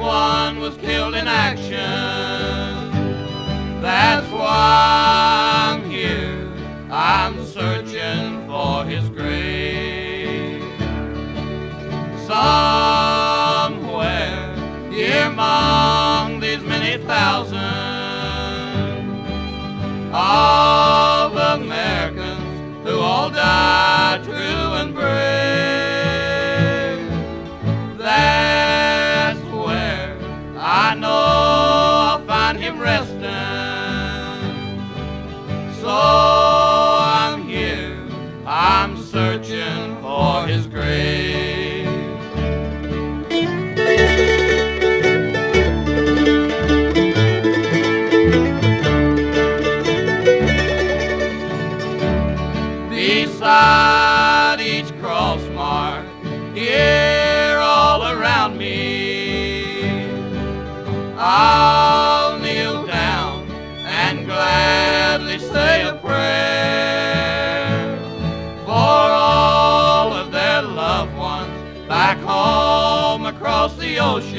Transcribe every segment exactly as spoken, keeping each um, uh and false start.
one was killed in action. That's why I'm here, I'm searching for his grave. Somewhere here among these many thousands of Americans who all died true and brave, that's where I know I'll find him resting. So I'm here, I'm searching for his grave. Beside each cross mark here all around me, I'll kneel down and gladly say a prayer for all of their loved ones back home across the ocean,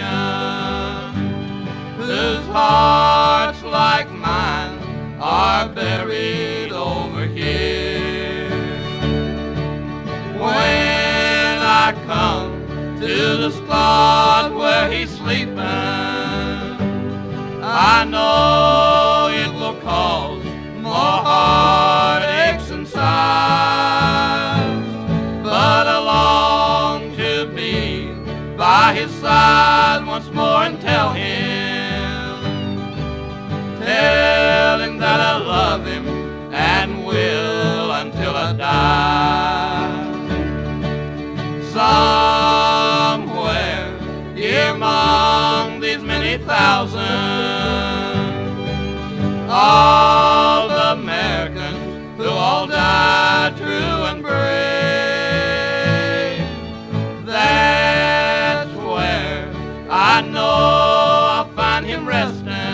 whose hearts like mine are buried over here. When I come to the spot where he's sleeping, I know it will cause more heartaches and sighs, but I long to be by his side once more and tell him, tell him that I love him and will until I die. Somewhere here among these many thousands of Americans who all died true and brave, that's where I know I'll find him resting.